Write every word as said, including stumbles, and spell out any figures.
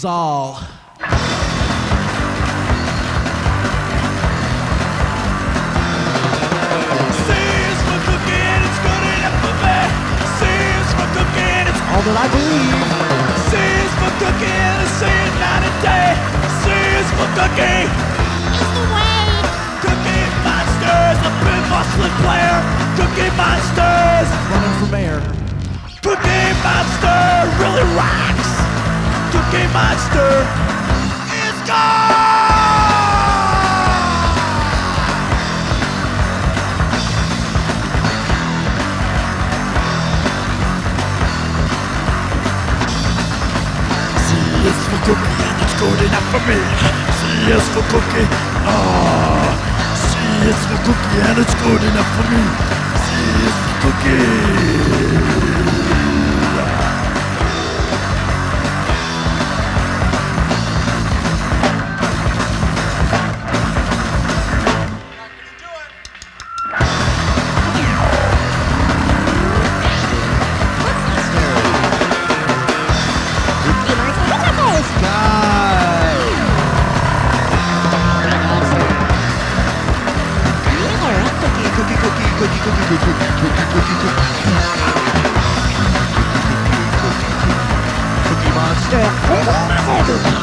all. All that I believe. C is for cooking, and C is night and day. C is for cooking. It's the way. Cookie Monsters, a big muscling player. Cookie Monsters, Running for mayor. Cookie Monster really rocks. Cookie Monster is gone. C is for cookie and it's good enough for me. C is for cookie. Ah, C is for cookie and it's good enough for me. C is for cookie. Cookie Monster.